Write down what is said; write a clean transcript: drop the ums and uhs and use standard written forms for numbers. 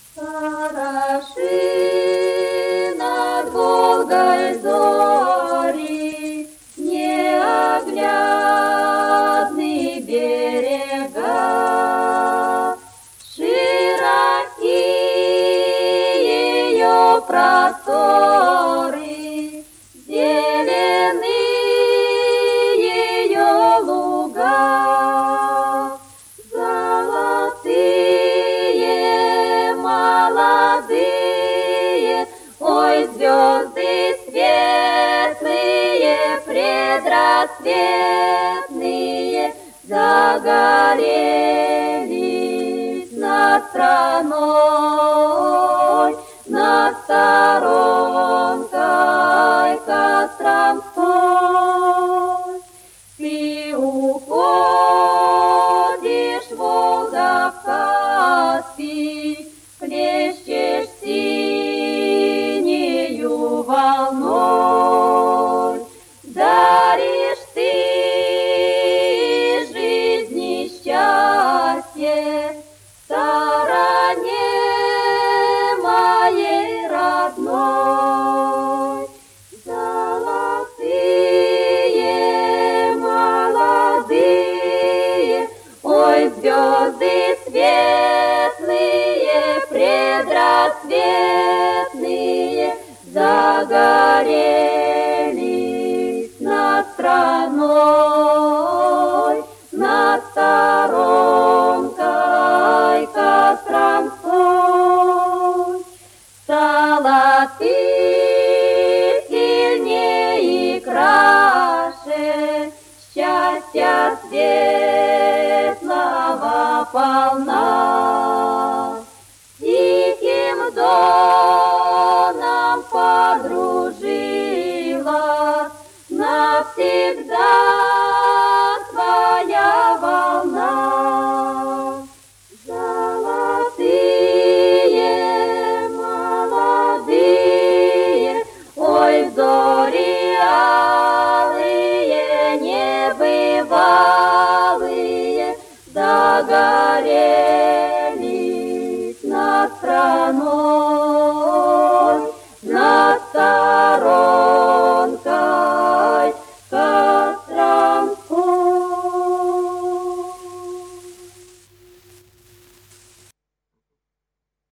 Хороши над Волгой зори, неоглядны берега, широки ее просторы, зелены ее луга, золотые молодые, ой, звезды светлые, предрассветные, загорелись над страной, над сторонкой Костромской. Ты уходишь, Волга, в Каспий, плещешь синею волной, даришь ты жизни счастье стороне моей родной. Золотые молодые, ой, звезды светлые, предрассветные, загорелись над страной, над сторонкой Костромской. Стала ты сильней и краше, счастья светлого полна, тихим доном подружилась навсегда твоя волна. Золотые молодые, ой, зори алые, небывалые, загорелись над страной, над